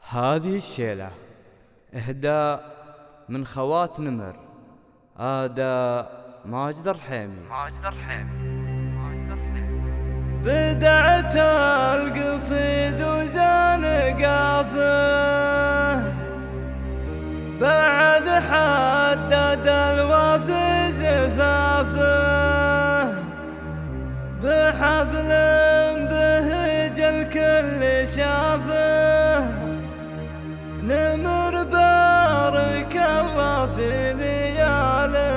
هذه الشيلة إهداء من خوات نمر، أداء ماجد الرحيمي. بدعت القصيد وزان قافه، بعد حدد الوفي زفافه، بحفل بهج الكل شافه، نمر بارك الله في لياله.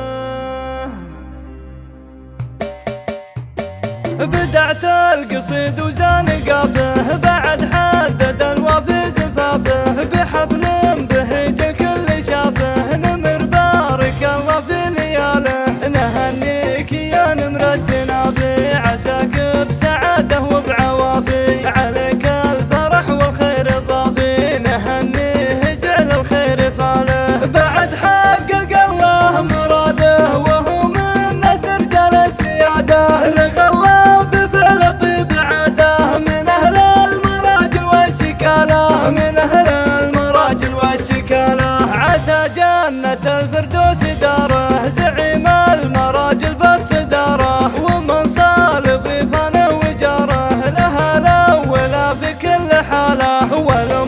بدعت القصيد وزان قافه، بعد حدد الوفي زفافه، بحفل بهج الكل شافه، نمر بارك الله في لياله. نهنيك يا نمر السنافي، عساك بسعاده وبعوافي، عليك الفرح والخير الضافي، نهنيه جعل الخير فاله. بعد حقق الله مراده، وهو من نسر رجال السياده، لغى الله بفعل طيب عاده، من اهل المراجل والشكاله، من اهل المراجل والشكاله. عسى جنة الفردوس داره، زعيم المراجل بالصداره، ومن صال ضيفانه وجاره، لها الاولى في كل حاله. والام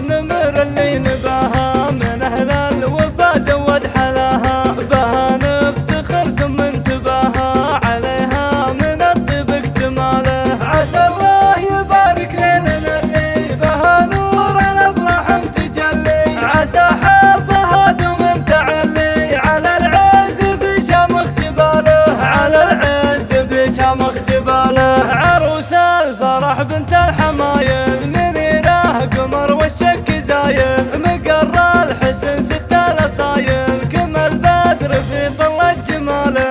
نمر اللي نباها، من اهل الوفا زود حلاها، بها نفتخر ثم انتباها، عليها من الطيب اكتماله. عسى الله يبارك لنا اللي بها نور الافراح متجلي، عسى حظها دوم تعلي، على العز في شمخ جباله، على العز في شمخ جباله. عروس الفرح بنت الحمايل، منيره قمر والشك زايل، مقر الحسن ست الاصايل، كما البدر في طلة جماله.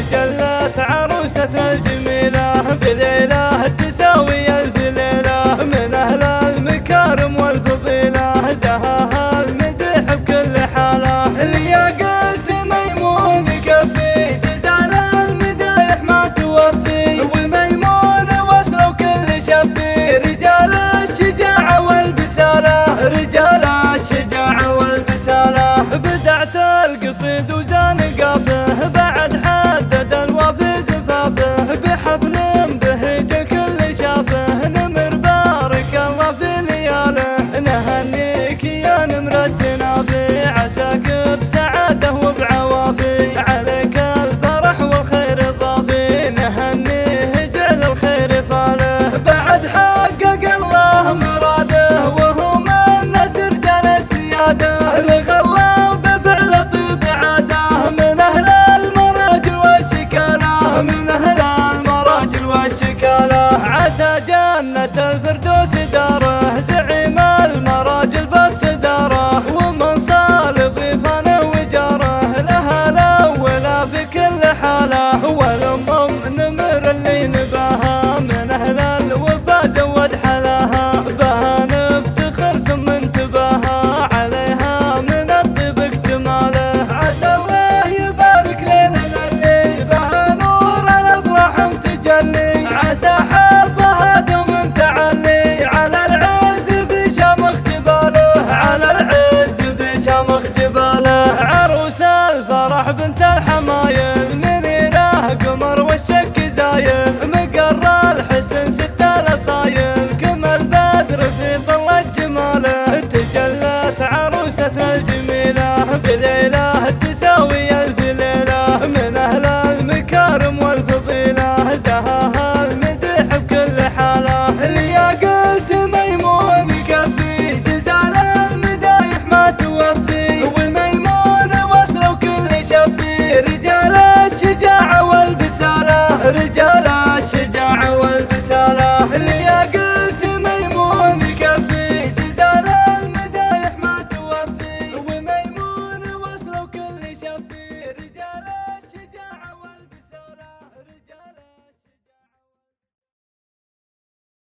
تجلت عروسة الجميلة، بليلة تساوي الف ليلة، من اهل المكارم والفضيلة، زهاها المدح بكل حالة. اللي قلت ميمون كفي، جزال المدايح ما توفي، وميمون وصلوا كل شفي، رجال الشجاعة والبسالة، رجال الشجاعة والبسالة. بدعت القصيد وزان قافه، بعد حدد الوفي زفافه، بحفل بهج الكل شافه، نمر بارك الله في لياله. نهنيك يا نمر السنافي، عساك بسعاده وبعوافي، عليك الفرح والخير الضافي، نهنيه جعل الخير فاله. بعد حقق الله مراده، وهو من نسر رجال السياده، لغى الله بفعل طيب عاده، من اهل المراجل والشكاله، من اهل المراجل والشكاله. عسى جنة الفردوس